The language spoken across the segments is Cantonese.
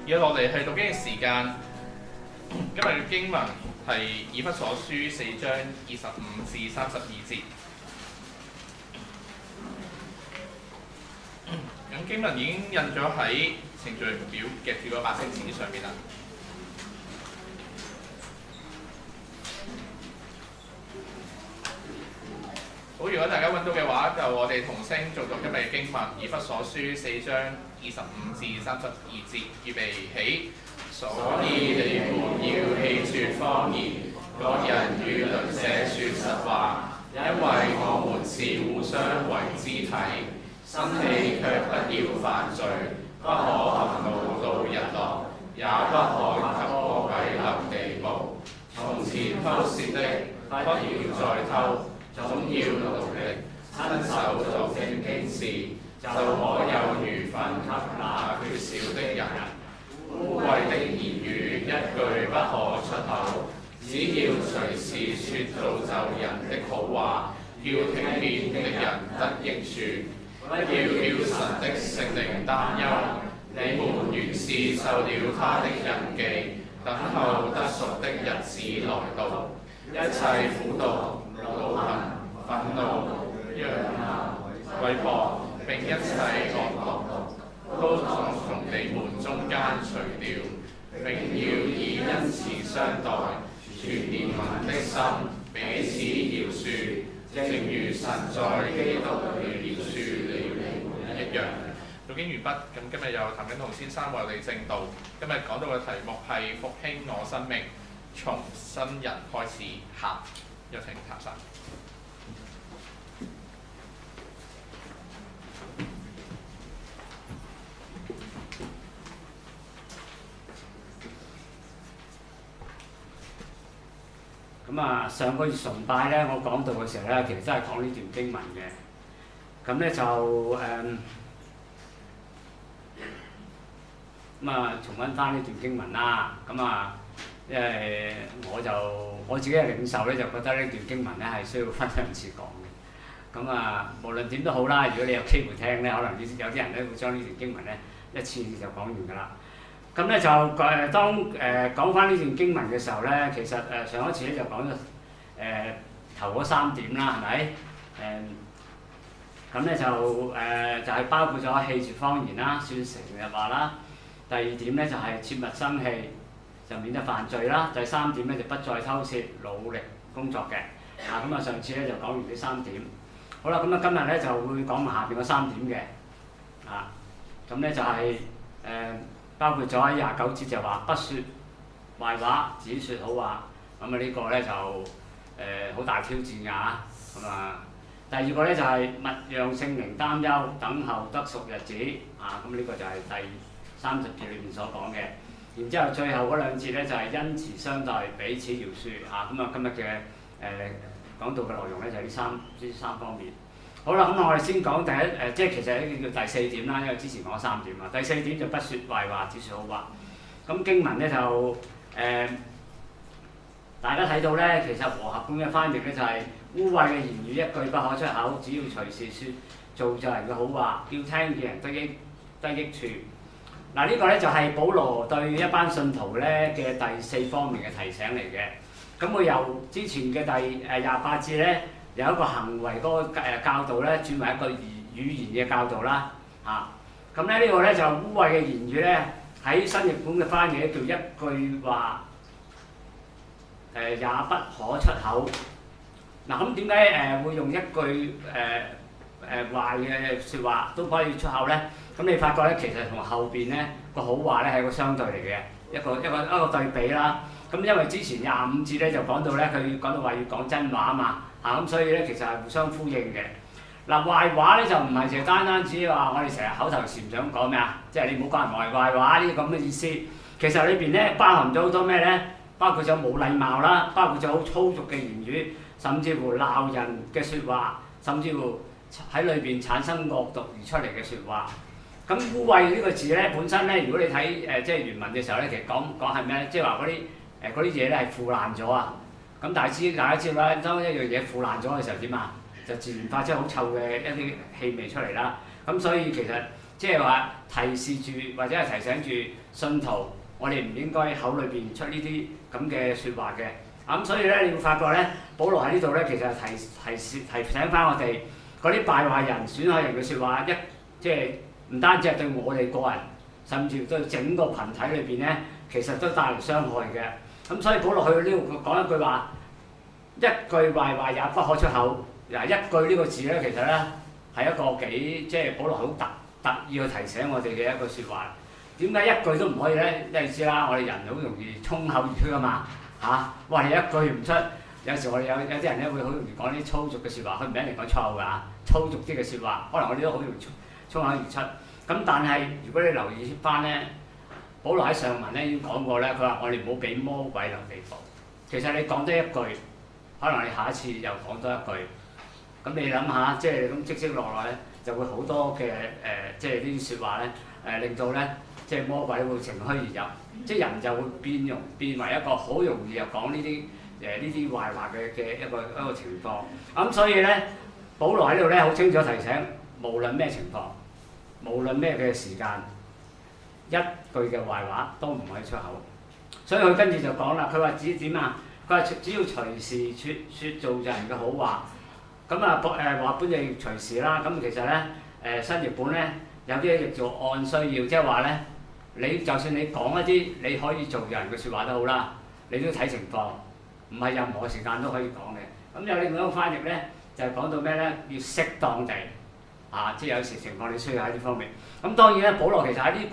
而家落嚟係讀經嘅時間，今日嘅經文係以弗所書4章25至32節。咁經文已經印咗喺程序表嘅住個白色紙上面啦。好，如果大家揾到嘅話，就我哋同聲做讀今日嘅經文，以弗所書4章25至32節，預備起。所以你們要棄絕謊言，各人與鄰舍說實話，因為我們是互相為肢體，生氣卻不要犯罪，不可含怒到日落，也不可給魔鬼留地步。從前偷竊的，不要再偷，總要努力，親手做正經事，就可有餘分給那缺少的人。污穢的言語一句不可出口，只要隨時說造就人的好話，叫聽見的人得益處。不要叫神的聖靈擔憂，你們原是受了他的印記，等候得贖的日子來到。一切苦毒、惱恨、憤怒、揚罵、毀謗並一切惡毒，都從你們中間除掉，並要以恩慈相待，存憐憫的心，彼此饒恕，正如神在基督裏饒恕了你們一樣。讀經完畢，咁今日又譚景彤先生為我哋證道。今日講到嘅題目係復興我生命，從新人開始行。有請譚生。 咁啊，上個月崇拜咧，我講道嘅時候咧，其實真係講呢段經文嘅。咁咧就重溫翻呢段經文啦。咁啊，因為我自己嘅領受咧，就覺得呢段經文咧係需要分兩次講嘅。咁啊，無論點都好啦，如果你有機會聽咧，可能有啲人咧會將呢段經文咧一次就講完㗎啦。咁咧就當講翻呢段經文嘅時候咧，其實上一次咧就講咗頭嗰3點啦，係咪？咁咧就係包括咗棄絕謊言啦、說誠實話啦。第2點咧就係切勿生氣，就免得犯罪啦。第3點咧就不再偷竊，努力工作嘅。咁啊上次咧就講完呢3點。好啦，咁啊今日咧就會講埋下邊嗰3點嘅。咁咧就係包括咗喺29節就話不説壞話，只説好話。咁啊呢個咧就好大挑戰㗎嚇。咁啊第2個咧就係勿讓聖靈擔憂，等候得贖日子。咁呢個就係第30節裏面所講嘅。然之後最後嗰2節咧就係恩慈相待，彼此饒恕。咁啊今日嘅講到嘅內容咧就係呢三方面。好啦，咁我哋先講第一即係其實呢叫第4點啦，因為之前講3點啦。第4點就不説壞話，只説好話。咁經文咧就大家睇到咧，其實和合本嘅翻譯咧就係污穢嘅言語一句不可出口，只要隨時説造就人嘅好話，叫聽嘅人得益處。嗱呢個咧就係保羅對一班信徒咧嘅第4方面嘅提醒嚟嘅。咁佢由之前嘅第28節咧，有一個行為嗰個教導咧，轉為一個語言嘅教導啦。咁咧呢個咧就污穢嘅言語咧，喺新譯本嘅翻譯咧叫一句話也不可出口。嗱咁點解會用一句壞嘅説話都可以出口咧？咁你發覺咧，其實同後邊咧個好話咧係個相對嚟嘅，一個對比啦。咁因為之前25節咧就講到咧，佢講到話要講真話啊嘛。咁所以咧其實係互相呼應嘅。壞話咧就唔係淨係單止話我哋成日口頭禪想講咩啊，即係你唔好講人壞話呢啲咁嘅意思。其實裏邊咧包含咗好多咩咧？包括咗冇禮貌啦，包括咗好粗俗嘅言語，甚至乎鬧人嘅説話，甚至乎喺裏邊產生惡毒而出嚟嘅説話。咁污穢呢個字咧本身咧，如果你睇即係原文嘅時候咧，其實講係咩咧？即係話嗰啲嘢咧係腐爛咗啊！咁大家知道啦，當一樣嘢腐爛咗嘅時候點啊？就自然發出好臭嘅一啲氣味出嚟啦。咁所以其實即係話提示住或者係提醒住信徒，我哋唔應該口裏邊出呢啲咁嘅説話嘅。咁所以咧，你會發覺咧，保羅喺呢度咧，其實係提醒翻我哋嗰啲敗壞人、損害人嘅説話，即係唔單止係對我哋個人，甚至對整個群體裏邊咧，其實都帶嚟傷害嘅。咁所以保羅去到呢度講一句話，一句壞話也不可出口。嗱，一句呢個字咧，其實咧係一個幾即係保羅好特意去提醒我哋嘅一個説話。點解一句都唔可以咧？因為你知啦，我哋人好容易衝口而出噶嘛嚇。哇！你一句唔出，有時我哋有啲人咧會好容易講啲粗俗嘅説話，佢唔一定講錯㗎，粗俗啲嘅説話，可能我哋都好容易衝口而出。咁但係如果你留意翻咧，保羅喺上文咧已經講過咧，佢話我哋唔好俾魔鬼留地步。其實你講多一句，可能你下一次又講多一句。咁你諗下，即係咁積積落落咧，就會好多嘅即係呢啲説話咧，令到咧，即係魔鬼會乘虛而入，即係人就會變為一個好容易又講呢啲壞話嘅一個情況。咁所以咧，保羅喺度咧好清楚提醒，無論咩情況，無論咩嘅時間，一句嘅壞話都唔可以出口。所以佢跟住就講啦，佢話指點啊？佢話只要隨時説造就人嘅好話。咁啊，話本就隨時啦。咁其實咧，新譯本咧有啲譯做按需要，即係話咧，你就算你講一啲你可以造就人嘅説話都好啦，你都睇情況，唔係任何時間都可以講嘅。咁有另外一個翻譯咧，就係講到咩咧？要適當地即係有時情況你需要喺呢方面。咁當然咧，保羅其實喺呢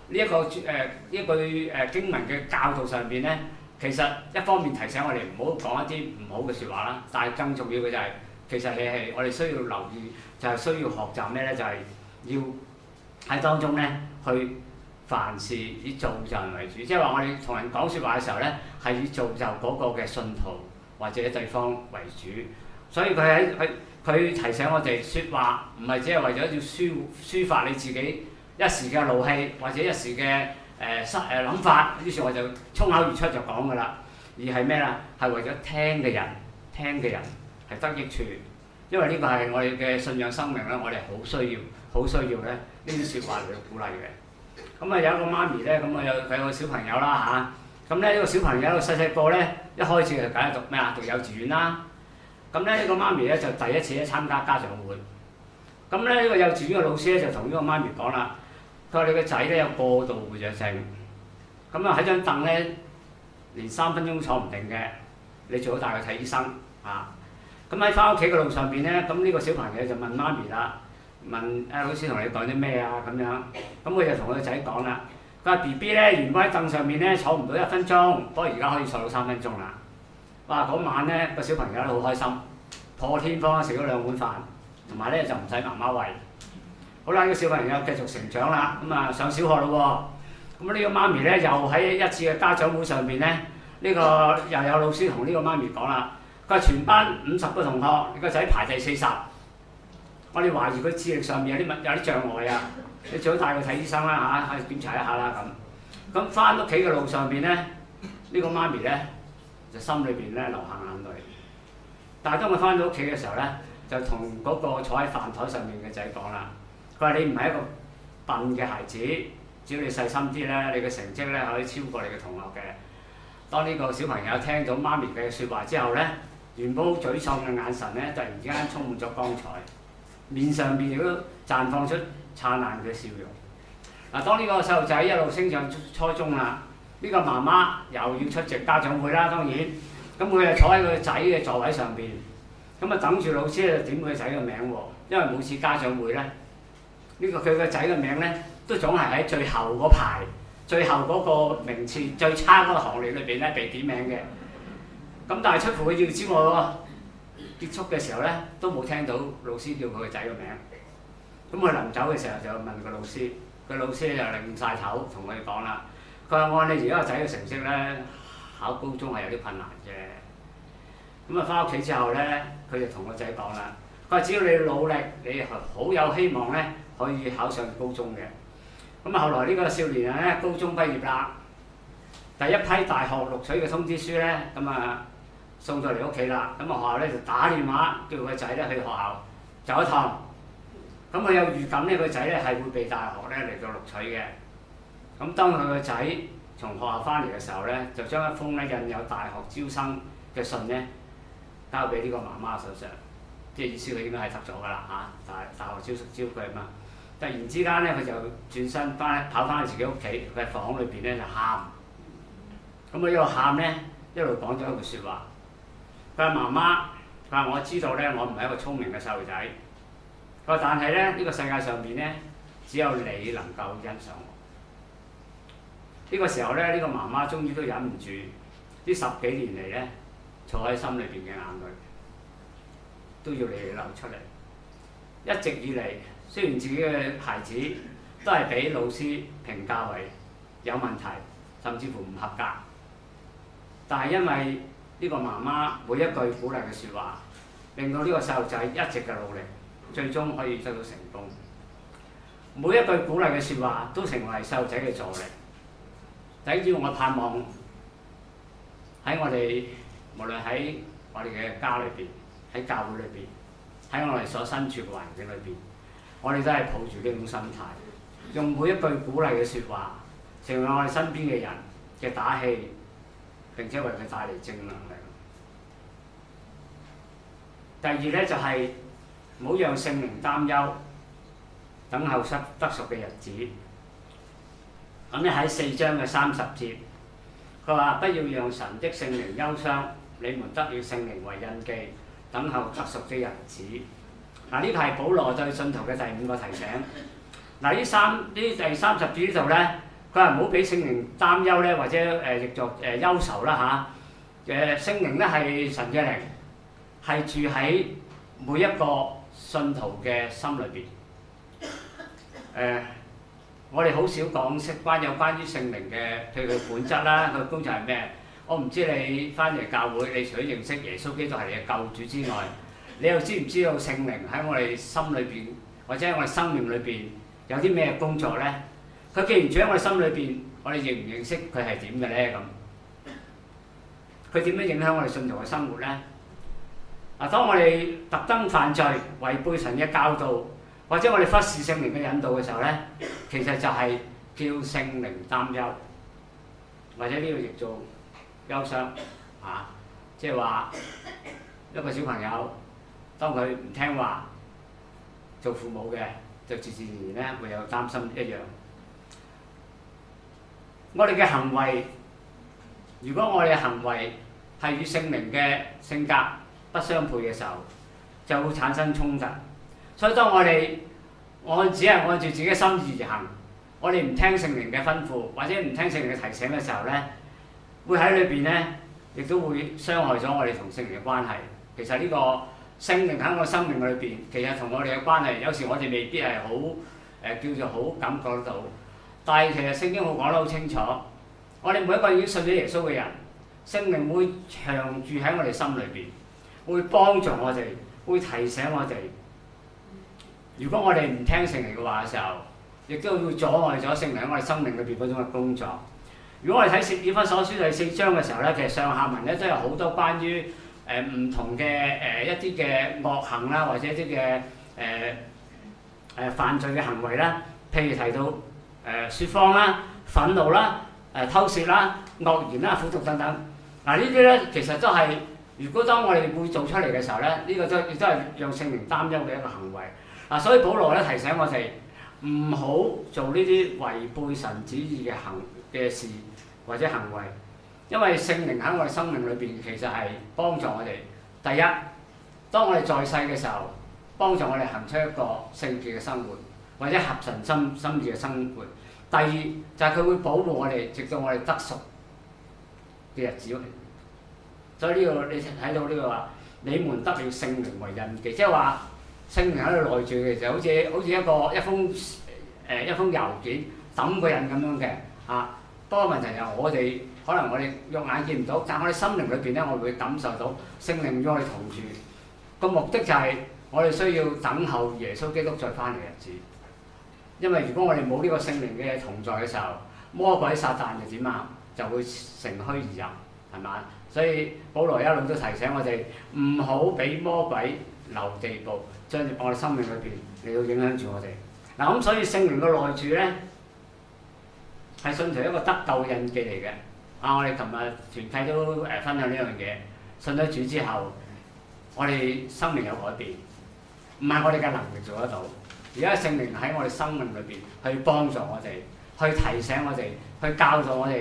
句經文嘅教導上邊咧，其實一方面提醒我哋唔好講一啲唔好嘅説話啦，但係更重要嘅就係。其實係我哋需要留意，就係需要學習咩咧？就係要喺當中咧去凡事以造就人為主，即係話我哋同人講説話嘅時候咧，係以造就嗰個嘅信徒或者對方為主。所以佢提醒我哋説話唔係只係為咗要抒發你自己一時嘅怒氣或者一時嘅諗法，於是我就衝口而出就講㗎啦。而係咩啦？係為咗聽嘅人。係得益處，因為呢個係我哋嘅信仰生命咧，我哋好需要咧呢啲説話嚟去鼓勵嘅。咁啊有一個媽咪咧，咁啊有個小朋友啦嚇，咁咧呢個小朋友細個咧，一開始就梗係讀咩啊？讀幼稚園啦。咁咧呢個媽咪咧就第一次咧參加家長會。咁咧呢個幼稚園嘅老師咧就同呢個媽咪講啦，佢話你個仔咧有過度活躍症，咁啊喺張凳咧連3分鐘坐唔定嘅，你最好帶佢睇醫生啊。咁喺翻屋企嘅路上邊咧，咁呢個小朋友就問媽咪啦，問老師同你講啲咩啊咁樣，咁佢就同佢個仔講啦，佢話 BB 咧原本喺凳上面咧坐唔到1分鐘，不過而家可以坐到3分鐘啦。哇！嗰晚咧個小朋友都好開心，破天荒食咗2碗飯，同埋咧就唔使媽媽餵。好啦，呢個小朋友繼續成長啦，咁啊上小學咯喎，咁呢個媽咪咧又喺一次嘅家長會上邊咧，呢個又有老師同呢個媽咪講啦。佢話全班50個同學，你個仔排第40，我哋懷疑佢智力上面有啲障礙啊！你最好帶佢睇醫生啦嚇，檢查一下啦咁。咁翻屋企嘅路上邊咧，呢個媽咪咧就心裏邊咧流下眼淚。但係當佢翻到屋企嘅時候咧，就同嗰個坐喺飯台上面嘅仔講啦，佢話你唔係一個笨嘅孩子，只要你細心啲咧，你嘅成績咧可以超過你嘅同學嘅。當呢個小朋友聽到媽咪嘅説話之後咧，原本好沮喪嘅眼神咧，突然之間充滿咗光彩，面上邊亦都綻放出燦爛嘅笑容。嗱，當呢個細路仔一路升上初中啦，呢個媽媽又要出席家長會啦，當然，咁佢就坐喺佢個仔嘅座位上邊，咁啊等住老師咧點佢個仔嘅名喎，因為每次家長會咧，佢個仔嘅名咧都總係喺最後嗰排、最後嗰個名次最差嗰個行列裏邊咧被點名嘅。咁但係出乎佢意料之外喎，結束嘅時候咧都冇聽到老師叫佢個仔個名。咁佢臨走嘅時候就問個老師，個老師就擰晒頭同佢講啦，佢話按你而家個仔嘅成績咧，考高中係有啲困難嘅。咁啊翻屋企之後咧，佢就同個仔講啦，佢話只要你努力，你好有希望咧可以考上高中嘅。咁啊後來呢個少年人咧高中畢業啦，第一批大學錄取嘅通知書咧，咁啊〜送到嚟屋企啦，咁學校咧就打電話叫個仔咧去學校走一趟。 咁佢有預感呢個仔咧係會被大學咧嚟到錄取嘅。咁當佢個仔從學校翻嚟嘅時候咧，就將一封咧印有大學招生嘅信咧交俾呢個媽媽手上，即係意思佢應該係得咗㗎啦嚇，大學招佢啊嘛。突然之間咧，佢就轉身跑翻去自己屋企，佢喺房裏邊咧就喊。咁佢一路喊咧，一路講咗一句説話。佢話媽媽，佢話我知道咧，我唔係一個聰明嘅細路仔。佢話但係咧，呢個世界上邊咧，只有你能夠欣賞我。呢個時候咧，呢個媽媽終於都忍唔住，呢10幾年嚟咧，坐喺心裏邊嘅眼淚都要你流出嚟。一直以嚟，雖然自己嘅孩子都係俾老師評價為有問題，甚至乎唔合格，但係因為呢個媽媽每一句鼓勵嘅説話，令到呢個細路仔一直嘅努力，最終可以得到成功。每一句鼓勵嘅説話都成為細路仔嘅助力。第一，我盼望喺我哋無論喺我哋嘅家裏邊，喺教會裏邊，喺我哋所身處嘅環境裏邊，我哋都係抱住呢種心態，用每一句鼓勵嘅説話，成為我哋身邊嘅人嘅打氣，並且為佢帶嚟正能量。第二咧就係唔好讓聖靈擔憂，等候得贖嘅日子。咁咧喺4章嘅30節，佢話：不要讓神的聖靈憂傷，你們得了聖靈為印記，等候得贖的日子。嗱，呢個係保羅對信徒嘅第5個提醒。嗱，呢第30節呢度咧，佢話唔好俾聖靈擔憂咧，或者譯作憂愁啦嚇。聖靈咧係神嘅靈，係住喺每一個信徒嘅心裏邊。我哋好少講有關於聖靈嘅，譬如佢本質啦，佢工作係咩？我唔知你翻嚟教會，你除咗認識耶穌基督係你嘅救主之外，你又知唔知道聖靈喺我哋心裏邊，或者喺我哋生命裏邊有啲咩工作咧？佢既然住喺我哋心裏邊，我哋認唔認識佢係點嘅咧？咁佢點樣影響我哋信徒嘅生活咧？嗱，當我哋特登犯罪、違背神嘅教導，或者我哋忽視聖靈嘅引導嘅時候咧，其實就係叫聖靈擔憂，或者呢個亦做憂傷啊，即係話一個小朋友，當佢唔聽話，做父母嘅就自然而然咧會有擔心一樣。我哋嘅行為，如果我哋嘅行為係與聖靈嘅性格不相配嘅時候，就會產生衝突。所以當我哋只係按住自己嘅心意而行，我哋唔聽聖靈嘅吩咐，或者唔聽聖靈嘅提醒嘅時候咧，會喺裏邊咧，亦都會傷害咗我哋同聖靈嘅關係。其實呢個聖靈喺我生命裏邊，其實同我哋嘅關係，有時我哋未必係好叫做好感覺得到。但係其實聖經好講得好清楚，我哋每一個已經信咗耶穌嘅人，聖靈會長住喺我哋心裏邊，會幫助我哋，會提醒我哋。如果我哋唔聽聖靈嘅話嘅時候，亦都會阻礙咗聖靈喺我哋生命裏邊嗰種嘅工作。如果我哋睇以弗所書第4章嘅時候咧，其實上下文咧都有好多關於唔同嘅一啲嘅惡行啦，或者一啲嘅犯罪嘅行為啦，譬如提到説謊啦、憤怒啦、偷竊啦、惡言啦、苦毒等等。嗱，呢啲咧其實都係，如果當我哋會做出嚟嘅時候咧，呢個亦都係讓聖靈擔憂嘅一個行為。嗱，所以保羅咧提醒我哋唔好做呢啲違背神旨意嘅事或者行為，因為聖靈喺我哋生命裏邊其實係幫助我哋。第一，當我哋在世嘅時候，幫助我哋行出一個聖潔嘅生活，或者合神心意嘅生活。第二就係佢會保護我哋，直到我哋得贖嘅日子。所以呢個你睇到呢個話，你們得了聖靈為印記，即係話。聖靈喺度內住嘅就好似一封郵件抌個人咁樣嘅啊。不過問題就係我哋可能我哋肉眼見唔到，但係我哋心靈裏邊咧，我會感受到聖靈與我哋同住。個目的就係我哋需要等候耶穌基督再翻嚟嘅日子。因為如果我哋冇呢個聖靈嘅同在嘅時候，魔鬼撒旦就點啊？就會乘虛而入，係嘛？所以保羅一路都提醒我哋唔好俾魔鬼留地步，將我哋生命裏邊嚟到影響住我哋。嗱咁所以聖靈嘅內住咧係信徒一個得救嘅印記嚟嘅。我哋琴日團契都分享呢樣嘢，信咗主之後，我哋生命有改變，唔係我哋嘅能力做得到，而家聖靈喺我哋生命裏邊去幫助我哋，去提醒我哋，去教導我哋。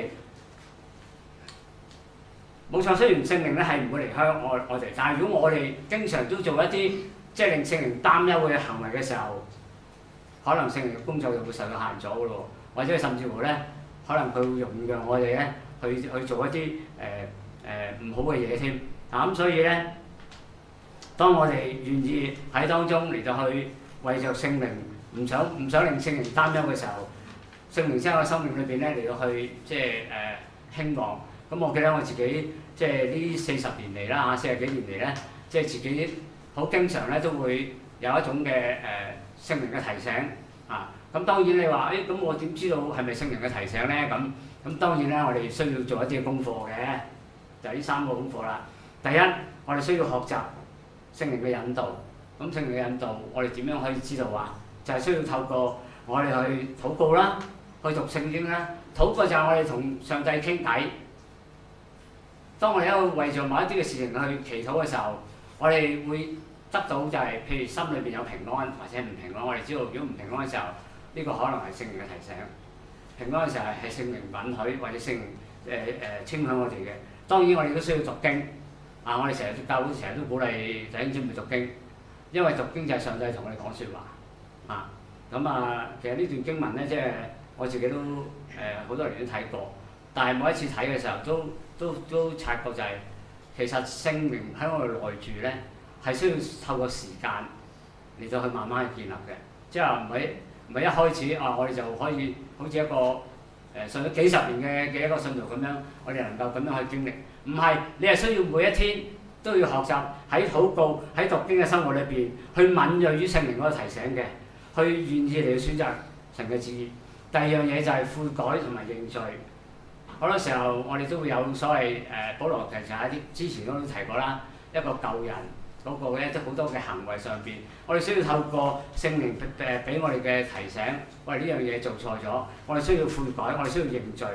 冇錯，雖然聖靈咧係唔會離開我哋，但係如果我哋經常都做一啲即係令聖靈擔憂嘅行為嘅時候，可能聖靈嘅工作就會受到限咗嘅咯，或者甚至乎咧，可能佢會容讓我哋咧去做一啲唔好嘅嘢添。咁所以咧，當我哋願意喺當中嚟到去為着聖靈，唔想令聖靈擔憂嘅時候，聖靈先喺我生命裏邊咧嚟到去即係興旺。咁我記得我自己即係呢40年嚟啦嚇，40幾年嚟咧，即係自己好經常咧都會有一種嘅聖靈嘅提醒啊。咁當然你話咁我點知道係咪聖靈嘅提醒咧？咁當然咧，我哋需要做一啲嘅功課嘅，就係呢3個功課啦。第一，我哋需要學習聖靈嘅引導。咁聖靈嘅引導，我哋點樣可以知道啊？就係需要透過我哋去禱告啦，去讀聖經啦。禱告就係我哋同上帝傾偈。當我哋喺度為著某一啲嘅事情去祈禱嘅時候，我哋會得到就係譬如心裏邊有平安或者唔平安。我哋知道如果唔平安嘅時候，呢個可能係聖靈嘅提醒。平安嘅時候係聖靈允許或者聖靈稱響我哋嘅。當然我哋都需要讀經。我哋成日教會成日都鼓勵弟兄姊妹讀經，因為讀經就係上帝同我哋講説話。其實呢段經文咧，即係我自己都好多年都睇過，但係每一次睇嘅時候都察覺就係、其實聖靈喺我哋內住咧，係需要透過時間嚟到去慢慢去建立嘅，即係話唔係一開始我哋就可以好似一個信咗幾十年嘅一個信徒咁樣，我哋能夠咁樣去經歷。唔係，你係需要每一天都要學習喺禱告、喺讀經嘅生活裏邊，去敏鋭於聖靈嗰個提醒嘅，去願意嚟到選擇神嘅旨意。第二樣嘢就係悔改同埋認罪。好多時候我哋都會有所謂保羅其實喺啲之前都提過啦，一個救人嗰個咧，即好多嘅行為上邊，我哋需要透過聖靈俾我哋嘅提醒，我哋呢樣嘢做錯咗，我哋需要悔改，我哋需要認罪，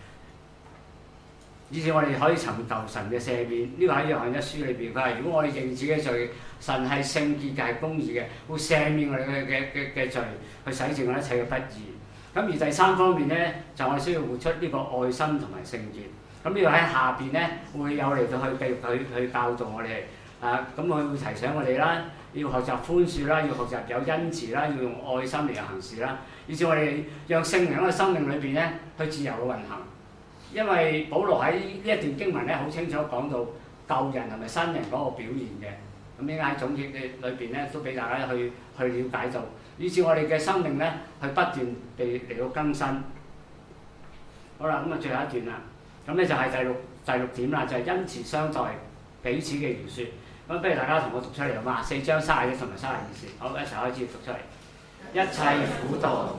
以至我哋可以尋求神嘅赦免。呢個喺約翰一書裏邊，佢係如果我哋認自己嘅罪，神係聖潔嘅，係公義嘅，會赦免我哋嘅罪，去洗淨我哋一切嘅不義。咁而第三方面咧，就我哋需要活出呢個愛心同埋聖潔。咁呢個喺下邊咧會有嚟到去繼續去教導我哋。咁佢會提醒我哋啦，要學習寬恕啦，要學習有恩慈啦，要用愛心嚟行事啦，以至我哋讓聖靈喺生命裏邊咧去自由嘅運行。因為保羅喺呢一段經文咧好清楚講到舊人同埋新人嗰個表現嘅。咁應該喺總結嘅裏邊咧都俾大家去了解到，以至我哋嘅生命咧去不斷地嚟到更新。好啦，咁最後一段啦，咁咧就係第六點啦，就係恩慈相待，彼此嘅饒恕。咁不如大家同我讀出嚟好嘛？4章31同埋32節，好，一齊開始讀出嚟。一切苦毒。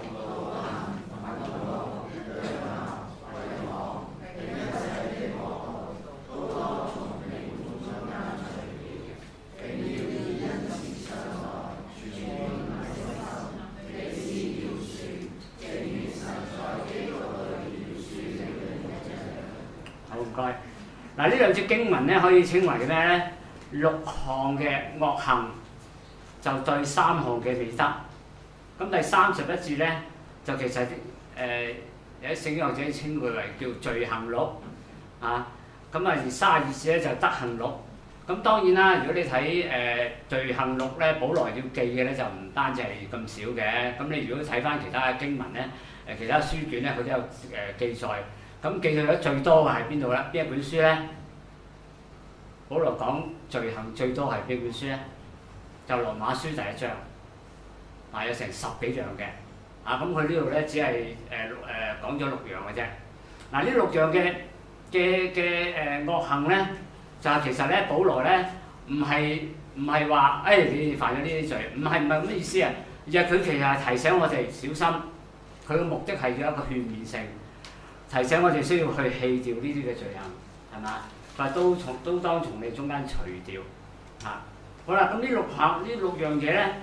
好，唔該。嗱，呢兩節經文咧可以稱為咩咧？6項嘅惡行就對3項嘅美德。咁第31節咧就其實有啲聖經學者稱佢為叫罪行錄咁而32節咧就德行錄。咁當然啦，如果你睇罪行錄咧，保羅要記嘅咧就唔單止係咁少嘅。咁你如果睇翻其他嘅經文咧，其他書卷咧佢都有記載。咁記載得最多嘅係邊度咧？邊一本書咧？保羅講罪行最多係邊本書咧？就羅馬書第1章，有成10幾樣嘅。咁佢呢度咧只係講咗6樣嘅啫。呢6樣嘅惡行咧，就係其實咧保羅咧唔係話你哋犯咗呢啲罪，唔係咁嘅意思啊。而係佢其實係提醒我哋小心，佢嘅目的係要一個勸勉性。提醒我哋需要去棄掉呢啲嘅罪行，係嘛？但係都當從你中間除掉。好啦，咁呢6樣嘢咧，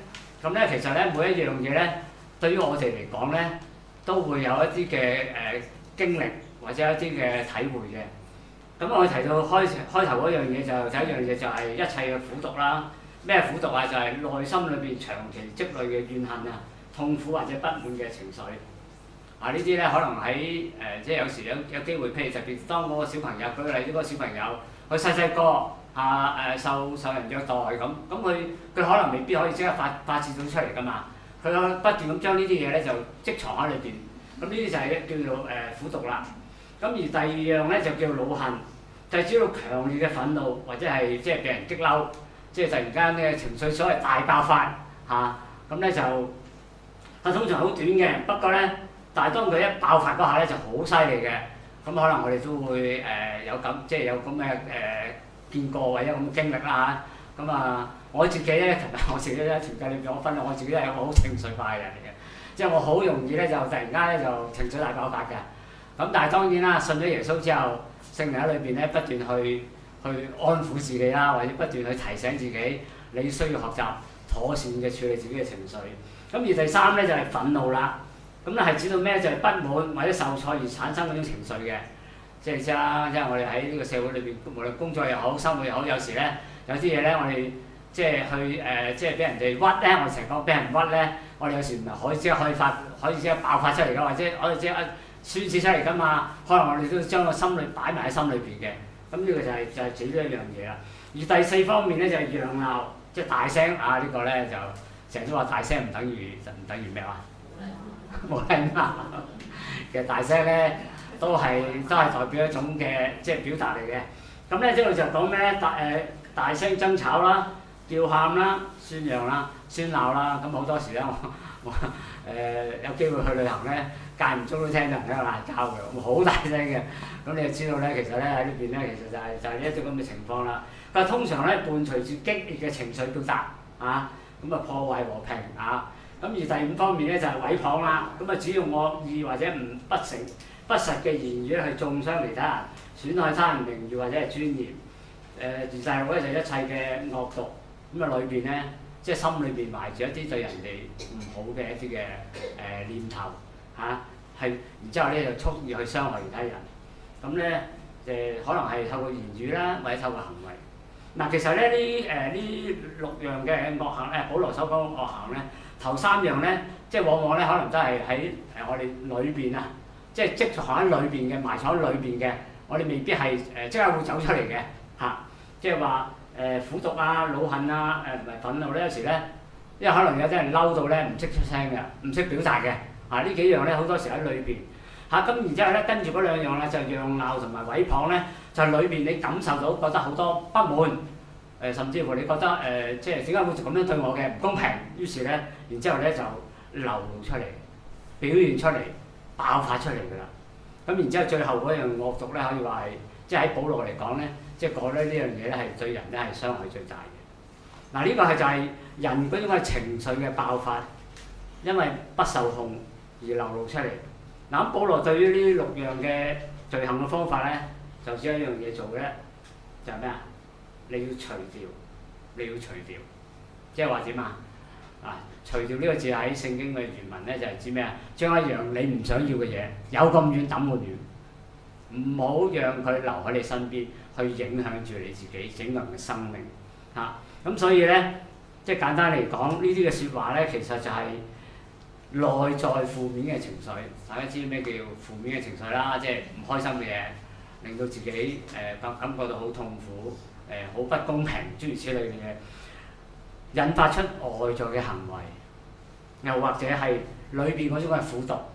咁咧其實咧每一樣嘢咧，對於我哋嚟講咧，都會有一啲嘅經歷或者一啲嘅體會嘅。咁我提到開頭嗰樣嘢就第一樣嘢就係一切嘅苦毒啦。咩苦毒啊？就係內心裏邊長期積累嘅怨恨啊、痛苦或者不滿嘅情緒。啊呢啲咧可能喺即係有時有機會，譬如特別當嗰個小朋友，舉個例子，嗰個小朋友佢細個受人虐待咁，佢可能未必可以即刻發泄到出嚟㗎嘛。佢不斷咁將呢啲嘢咧就積藏喺裏邊。咁呢啲就係叫做苦毒啦。咁而第二樣咧就叫惱恨，就係知道強烈嘅憤怒或者係即係俾人激嬲，即係突然間嘅情緒所謂大爆發嚇。咁咧就通常好短嘅，不過咧，但係當佢一爆發嗰下咧就好犀利嘅。咁可能我哋都會有咁即係有咁嘅見過或者咁嘅經歷啦嚇。咁我自己咧，琴日我自己咧團契裏邊，我分享我自己係一個好情緒化嘅人嚟嘅，即係我好容易咧就突然間咧就情緒大爆發嘅。咁但係當然啦，信咗耶穌之後，聖靈喺裏邊咧不斷去安撫自己啦，或者不斷去提醒自己，你需要學習妥善嘅處理自己嘅情緒。咁而第三咧就係憤怒啦。咁咧係指到咩？就係不滿或者受挫而產生嗰種情緒嘅。即係我哋喺呢個社會裏邊，無論工作又好，生活又好，有時咧有啲嘢咧，我哋即係即係俾人哋屈咧，我成日講俾人屈咧，我哋有時唔係可以即刻爆發出嚟㗎，或者我哋即刻宣泄出嚟㗎嘛。可能我哋都將個心裏擺埋喺心裏邊嘅。咁呢個就係指呢一樣嘢啦。而第四方面咧就係嚷鬧，即係大聲啊！呢個咧就成日都話大聲唔等於咩話？冇禮貌。其實大聲咧都係代表一種嘅即係表達嚟嘅。咁咧呢度就講咩大聲爭吵啦、叫喊啦、宣揚啦、喧鬧啦。咁好多時咧我有機會去旅行咧，間唔中都聽到人喺度鬧交嘅，好大聲嘅。咁你就知道咧，其實咧喺呢邊咧，其實就係呢一種咁嘅情況啦。但係通常咧伴隨住激烈嘅情緒表達啊，咁破壞和平啊。咁而第五方面咧就係毀謗啦。咁只用惡意或者不實嘅言語去中傷其他人，損害他人名譽或者係尊嚴。而第六咧就一切嘅惡毒。咁裏邊咧即係心裏邊埋住一啲對人哋唔好嘅一啲嘅念頭嚇，然之後咧就蓄意去傷害其他人。咁咧可能係透過言語啦，或者透過行為。嗱，其實咧呢六樣嘅惡行保羅所講嘅惡行咧，頭三樣咧，即係往往咧可能都係喺我哋裏邊啊，即係積藏喺裏邊嘅，埋藏喺裏邊嘅，我哋未必係即刻會走出嚟嘅嚇。即係話苦毒啊、惱恨啊、唔係憤怒咧，有時咧，因為可能有啲人嬲到咧唔識出聲嘅，唔識表達嘅呢幾樣咧好多時喺裏邊嚇。咁然之後咧跟住嗰兩樣咧就係嚷鬧同埋毀謗咧，就係裏邊你感受到覺得好多不滿。甚至乎你覺得即係點解會咁樣對我嘅唔公平？於是咧，然之後咧就流露出嚟、表現出嚟、爆發出嚟㗎啦。咁然之後最後嗰樣惡毒咧，可以話係即係喺保羅嚟講咧，即係講咧呢樣嘢咧係對人咧係傷害最大嘅。嗱，呢個係就係人嗰種嘅情緒嘅爆發，因為不受控而流露出嚟。嗱，咁保羅對於呢六樣嘅罪行嘅方法咧，就只有一樣嘢做嘅，就係咩啊？你要除掉，即係話點啊？除掉呢個字喺聖經嘅原文咧，就係指咩啊？將一樣你唔想要嘅嘢有咁遠抌咁遠，唔好讓佢留喺你身邊，去影響住你自己整個人嘅生命嚇。咁所以咧，即係簡單嚟講，呢啲嘅説話咧，其實就係內在負面嘅情緒。大家知咩叫負面嘅情緒啦？即係唔開心嘅嘢，令到自己感覺到好痛苦。好不公平，諸如此類嘅嘢，引發出外在嘅行為，又或者係裏邊嗰種嘅苦毒，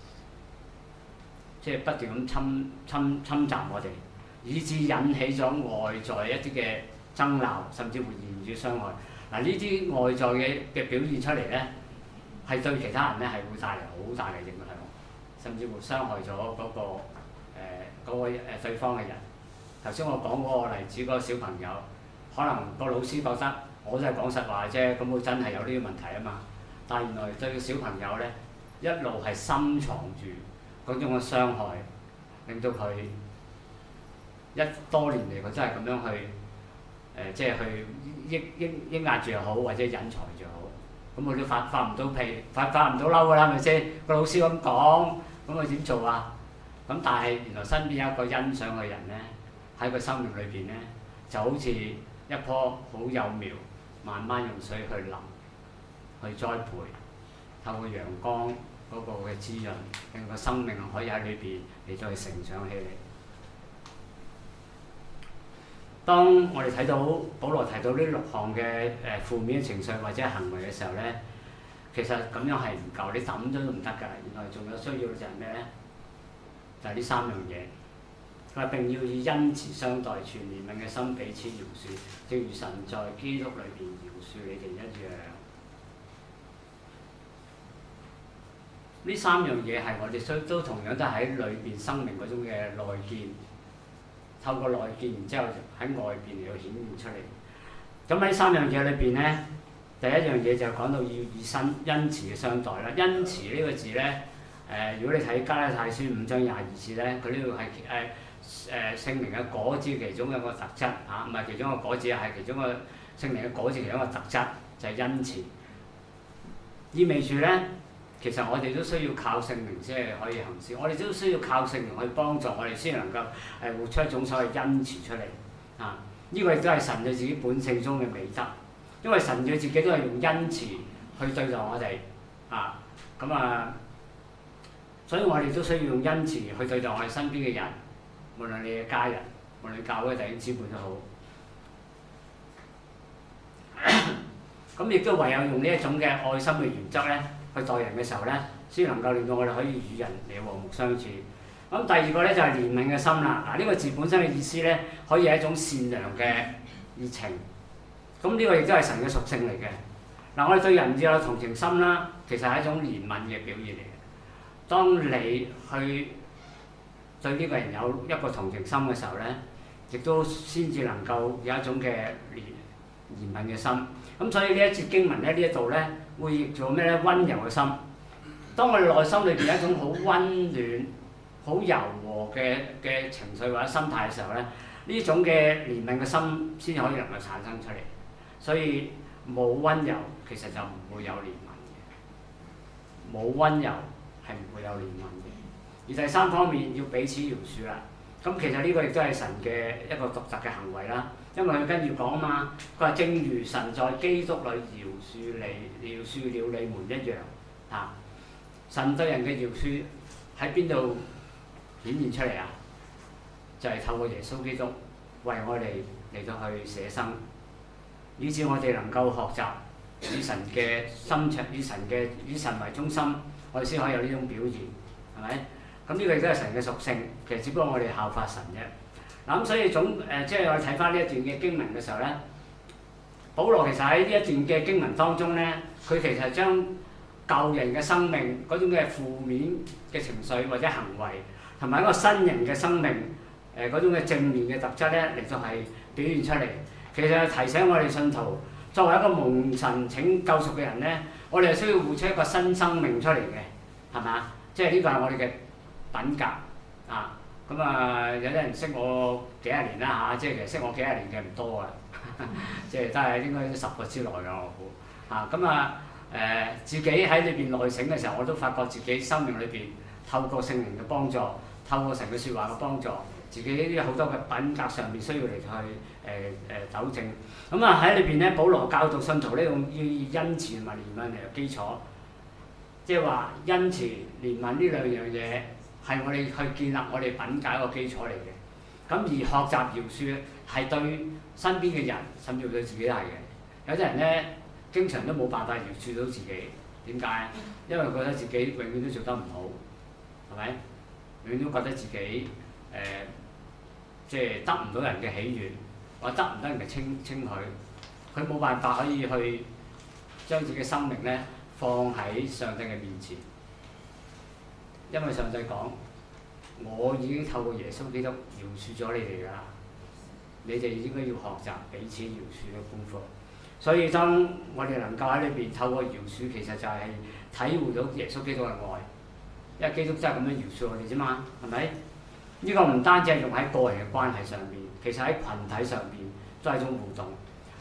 即係不斷咁侵襲我哋，以致引起咗外在一啲嘅爭鬧，甚至乎言語傷害。嗱，呢啲外在嘅表現出嚟咧，係對其他人咧係會帶嚟好大嘅影響，甚至乎傷害咗嗰個對方嘅人。頭先我講嗰個例子，嗰個小朋友，可能個老師覺得我都係講實話啫，咁佢真係有呢個問題啊嘛。但係原來對個小朋友咧，一路係深藏住嗰種嘅傷害，令到佢多年嚟佢真係咁樣去即係去抑壓住又好，或者隱藏住又好。 咁佢都發唔到脾，發唔到嬲㗎啦，係咪先？個老師咁講，咁佢點做啊？咁但係原來身邊有一個欣賞嘅人咧，喺佢生命裏邊咧，就好似一棵好幼苗，慢慢用水去淋，去栽培，透過陽光嗰個嘅滋潤，令個生命可以喺裏邊嚟再成長起嚟。當我哋睇到保羅提到呢6項嘅負面情緒或者行為嘅時候咧，其實咁樣係唔夠，你抌咗都唔得㗎。原來仲有需要就係咩咧？就係呢3樣嘢。佢話並要以恩慈相待，存憐憫嘅心彼此饒恕，正如神在基督裏邊饒恕你哋一樣。呢3樣嘢係我哋都同樣都喺裏邊生命嗰種嘅內見。透過內見，然之後喺外邊嚟到顯現出嚟。咁喺3樣嘢裏邊咧，第一樣嘢就講到要以恩慈嘅相待啦。恩慈呢個字咧，如果你睇加拉太書5章22節咧，佢呢度係聖靈嘅果子其中一個特質嚇，唔係其中一個果子，係其中一個聖靈嘅果子其中一個特質，就係恩慈。意味住咧，其實我哋都需要靠聖靈先係可以行事，我哋都需要靠聖靈去幫助我哋先能夠活出一種所謂恩慈出嚟。啊，呢個亦都係神對自己本性中嘅美德，因為神佢自己都係用恩慈去對待我哋。啊，咁啊，所以我哋都需要用恩慈去對待我哋身邊嘅人，無論你嘅家人，無論教會嘅弟兄姊妹都好。咁亦都唯有用呢一種嘅愛心嘅原則咧，去待人嘅時候咧，先能夠令到我哋可以與人嚟和睦相處。咁第二個咧就係憐憫嘅心啦。嗱，呢個字本身嘅意思咧，可以係一種善良嘅熱情。咁呢個亦都係神嘅屬性嚟嘅。嗱，我哋對人要有同情心啦，其實係一種憐憫嘅表現嚟嘅。當你去對呢個人有一個同情心嘅時候咧，亦都先至能夠有一種嘅憐憫嘅心。咁所以呢一節經文咧，呢一度咧會譯做咩咧？溫柔嘅心。當我哋內心裏邊有一種好溫暖、好柔和嘅情緒或者心態嘅時候咧，呢種嘅憐憫嘅心先可以能夠產生出嚟。所以冇溫柔其實就唔會有憐憫嘅，冇溫柔係唔會有憐憫嘅。而第三方面要彼此饒恕啦。咁其實呢個亦都係神嘅一個獨特嘅行為啦。因為佢跟住講啊嘛，佢話正如神在基督裏饒恕了你們一樣。啊，神對人嘅饒恕喺邊度顯現出嚟啊？就係透過耶穌基督為我哋嚟到去捨生，以致我哋能夠學習以神嘅心腸，以神為中心，我哋先可以有呢種表現，係咪？咁呢個亦都係神嘅屬性，其實只不過我哋效法神啫。嗱，咁所以即係我哋睇翻呢一段嘅經文嘅時候咧，保羅其實喺呢一段嘅經文當中咧，佢其實將舊人嘅生命嗰種嘅負面嘅情緒或者行為，同埋一個新人嘅生命嗰種嘅正面嘅特質咧，嚟到係表現出嚟。其實係提醒我哋信徒作為一個蒙神拯救贖嘅人咧，我哋係需要活出一個新生命出嚟嘅，係嘛？即係呢個係我哋嘅品格啊。咁啊，有啲人識我幾廿年啦嚇，即係其實識我幾廿年嘅唔多啊，即係都係應該10個之內㗎我估嚇。咁啊自己喺裏邊內省嘅時候，我都發覺自己生命裏邊透過聖靈嘅幫助，透過神嘅説話嘅幫助，自己呢啲好多嘅品格上面需要嚟去糾正。咁啊喺裏邊咧，保羅教導信徒呢種要以恩慈同埋憐憫嚟嘅基礎，即係話恩慈憐憫呢兩樣嘢。係我哋去建立我哋品格一個基礎嚟嘅，咁而學習饒恕係對身邊嘅人，甚至對自己都係嘅。有啲人咧，經常都冇辦法饒恕到自己，點解？因為覺得自己永遠都做得唔好，係咪？永遠都覺得自己即係得唔到人嘅喜悅，或者得唔到人嘅稱許，佢冇辦法可以去將自己嘅生命咧放喺上帝嘅面前。因為上帝講，我已經透過耶穌基督饒恕咗你哋㗎啦，你哋應該要學習彼此饒恕嘅功課。所以當我哋能夠喺裏邊透過饒恕，其實就係體會到耶穌基督嘅愛，因為基督真係咁樣饒恕我哋啫嘛，係咪？呢個唔單止係用喺個人嘅關係上邊，其實喺群體上邊都係一種互動。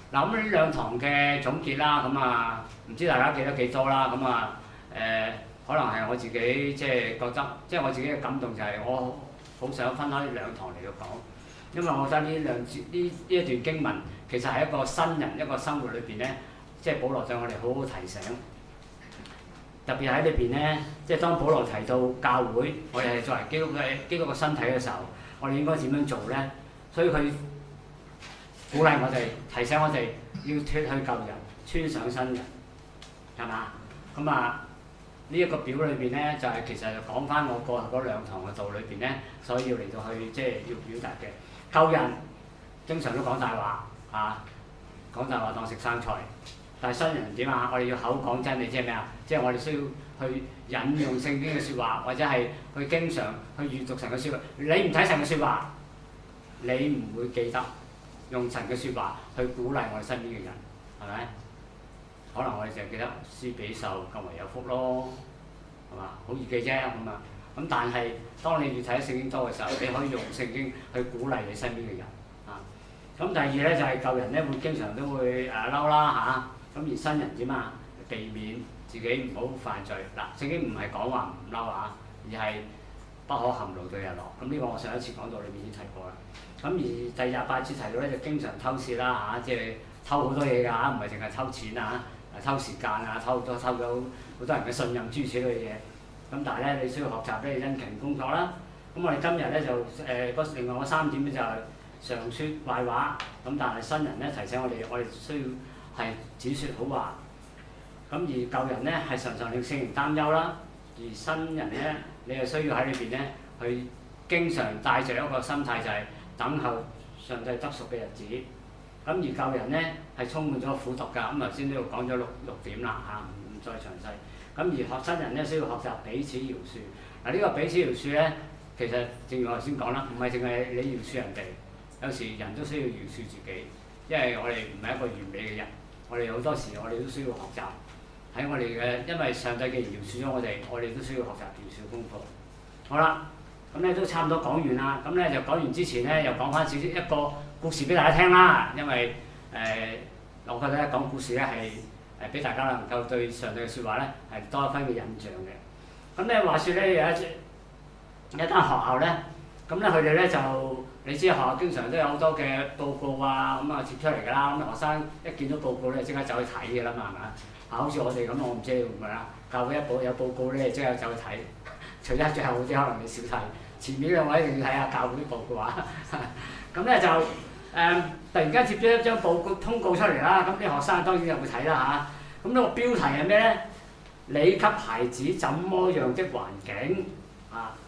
嗱咁呢兩堂嘅總結啦，咁啊唔知大家記得幾多啦？咁啊可能係我自己即係覺得，即係我自己嘅感動就係我好想分開呢兩堂嚟到講，因為我覺得呢一段經文其實係一個新人一個生活裏邊咧，即係保羅對我哋好好提醒。特別喺裏邊咧，即係當保羅提到教會，我哋係作為基督嘅身體嘅時候，我哋應該點樣做咧？所以佢鼓勵我哋，提醒我哋要脫去舊人，穿上新人，係嘛？咁啊，呢一個表裏邊咧，就係其實講翻我過去嗰兩堂嘅道裏邊咧，所以要嚟到去即係要表達嘅。舊人經常都講大話嚇，講大話當食生菜。但係新人點啊？我哋要口講真理，即係咩啊？即係我哋需要去引用聖經嘅説話，或者係去經常去閱讀神嘅説話。你唔睇神嘅説話，你唔會記得用神嘅説話去鼓勵我哋身邊嘅人，係咪？可能我哋淨係記得施比受更為有福咯，係嘛？好易記啫咁啊！咁但係當你越睇聖經多嘅時候，你可以用聖經去鼓勵你身邊嘅人啊。咁第二咧就係舊人咧會經常都會嬲啦嚇。咁而新人點啊？避免自己唔好犯罪。嗱，聖經唔係講話唔嬲啊，而係不可含怒對日落。咁呢個我上一次講道裏面已經提過啦。咁而第28節提到咧就經常偷竊啦嚇，即係偷好多嘢㗎嚇，唔係淨係偷錢啊，偷時間啊，偷咗好多人嘅信任諸如此類嘅嘢。咁但係咧你需要學習咧殷勤工作啦。咁我哋今日咧就另外嗰3點咧就係常説壞話。咁但係新人咧提醒我哋需要係只説好話，咁而舊人咧係常常令聖靈擔憂啦，而新人咧你係需要喺裏邊咧去經常帶着一個心態就係等候上帝得贖嘅日子。咁而舊人咧係充滿咗苦毒㗎，咁頭先都講咗六點啦嚇，唔再詳細。咁而學新人咧需要學習彼此饒恕。嗱呢個彼此饒恕咧，其實正如我頭先講啦，唔係淨係你饒恕人哋，有時人都需要饒恕自己，因為我哋唔係一個完美嘅人。我哋好多時，我哋都需要學習喺我哋嘅，因為上帝既然饒恕咗我哋都需要學習饒恕功課。好啦，咁咧都差唔多講完啦。咁咧就講完之前咧，又講翻少少一個故事俾大家聽啦。因為我覺得咧講故事咧係俾大家能夠對上帝嘅説話咧係多一分嘅印象嘅。咁咧話説咧有一間學校咧，咁咧佢哋咧就你知學校經常都有好多嘅報告啊，咁啊貼出嚟㗎啦。咁學生一見到報告咧，即刻走去睇㗎啦嘛，係咪啊？好似我哋咁，我唔知你會唔會啦。教會有報告咧，即刻走去睇。除咗最後嗰啲可能你少睇，前面兩位一定要睇下教會啲報告啊。咁咧就突然間貼咗一張報告通告出嚟啦。咁啲學生當然又會睇啦嚇。咁呢個標題係咩咧？你給孩子怎麼樣的環境啊？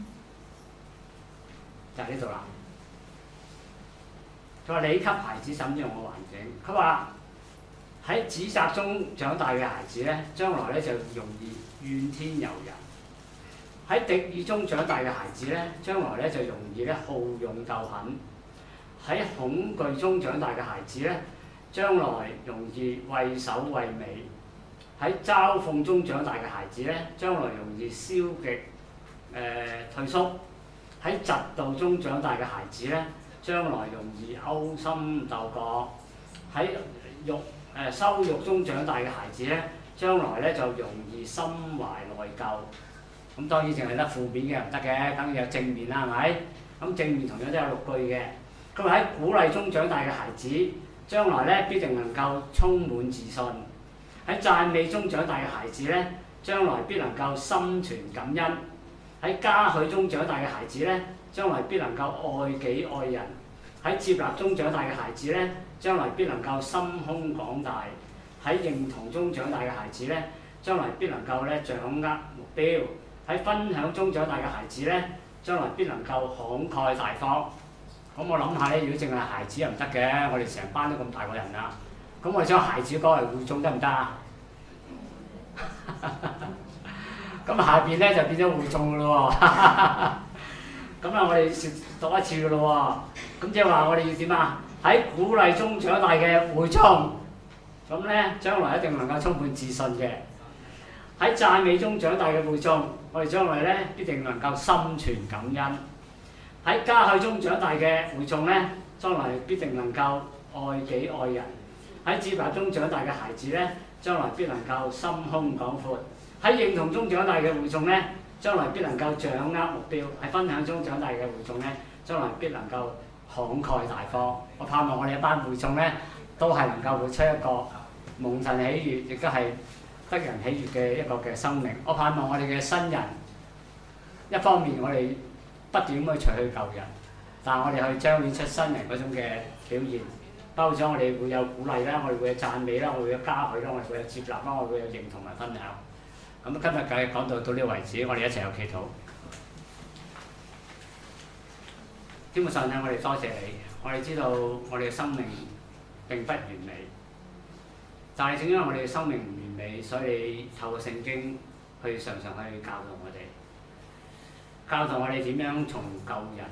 就係呢度啦。佢話：你給孩子怎樣嘅環境？佢話喺指責中長大嘅孩子咧，將來咧就容易怨天尤人；喺敵意中長大嘅孩子咧，將來咧就容易咧好勇鬥狠；喺恐懼中長大嘅孩子咧，將來容易畏首畏尾；喺嘲諷中長大嘅孩子咧，將來容易消極退縮；喺嫉妒中長大嘅孩子咧，將來容易勾心鬥角；喺羞辱中長大嘅孩子咧，將來咧就容易心懷內疚。咁當然淨係得負面嘅唔得嘅，梗係有正面啦，係咪？咁正面同樣都有6句嘅。佢話喺鼓勵中長大嘅孩子，將來咧必定能夠充滿自信；喺讚美中長大嘅孩子咧，將來必能夠心存感恩；喺嘉許中長大嘅孩子咧，將來必能夠愛己愛人；喺接納中長大嘅孩子咧，將來必能夠心胸廣大；喺認同中長大嘅孩子咧，將來必能夠咧掌握目標；喺分享中長大嘅孩子咧，將來必能夠慷慨大方。咁我諗下咧，如果淨係孩子又唔得嘅，我哋成班都咁大個人啦，咁我哋將孩子講嚟會眾得唔得啊？咁下邊咧就變咗會眾噶咯喎。咁啊，我哋讀一次噶咯喎。咁即係話我哋要點啊？喺鼓勵中長大嘅會眾，咁咧將來一定能夠充滿自信嘅；喺讚美中長大嘅會眾，我哋將來咧必定能夠心存感恩；喺嘉許中長大嘅會眾咧，將來必定能夠愛己愛人； 喺接納中長大嘅孩子咧，將來必能夠心胸廣闊；喺認同中長大嘅會眾咧，將來必能夠掌握目標；喺分享中長大嘅會眾咧，將來必能夠慷慨大方。我盼望我哋一班會眾咧，都係能夠活出一個蒙神喜悅，亦都係得人喜悅嘅一個嘅生命。我盼望我哋嘅新人，一方面我哋不斷咁去除去舊人，但係我哋去彰顯出新人嗰種嘅表現。包括咗我哋會有鼓勵啦，我哋會有讚美啦，我哋會有嘉許啦，我哋會有接納啦，我哋會有認同同埋分享。咁今日嘅講到呢個為止，我哋一齊有祈禱。天父上帝，我哋多謝你，我哋知道我哋嘅生命並不完美，但係正因為我哋嘅生命唔完美，所以透過聖經去常常去教導我哋，教導我哋點樣從舊人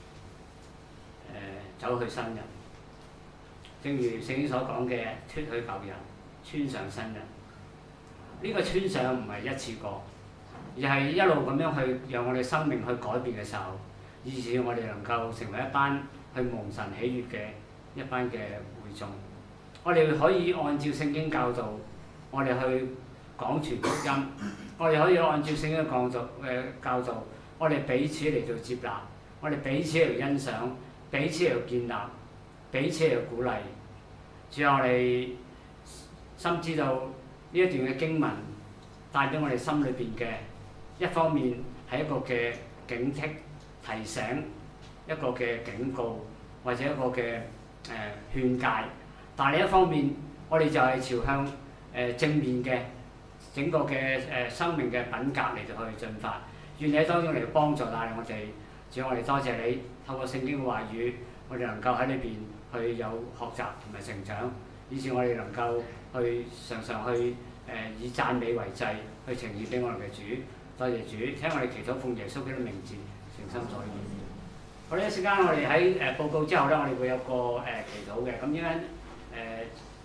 走去新人。正如聖經所講嘅，脫去舊人，穿上新人。呢個穿上唔係一次過，而係一路咁樣去讓我哋生命去改變嘅時候，以致我哋能夠成為一班去蒙神喜悅嘅一班嘅會眾。我哋可以按照聖經教導，我哋去講傳福音。我哋可以按照聖經嘅教導，我哋彼此嚟做接納，我哋彼此嚟欣賞，彼此嚟建立，彼此嚟鼓勵。主啊，我哋深知道呢一段嘅經文帶俾我哋心裏邊嘅一方面係一個嘅警惕、提醒，一個嘅警告，或者一個嘅勸戒。但係另一方面，我哋就係朝向正面嘅整個嘅生命嘅品格嚟到去進發。願你喺當中嚟幫助帶領我哋。主啊，我哋多謝你透過聖經嘅話語，我哋能夠喺裏邊去有學習同埋成長，以致我哋能夠去常常去以讚美為祭，去呈現俾我哋嘅主。多謝主，聽我哋祈禱奉耶穌基督名字，誠心所願。好，呢一時間我哋喺報告之後咧，我哋會有個祈禱嘅。咁依家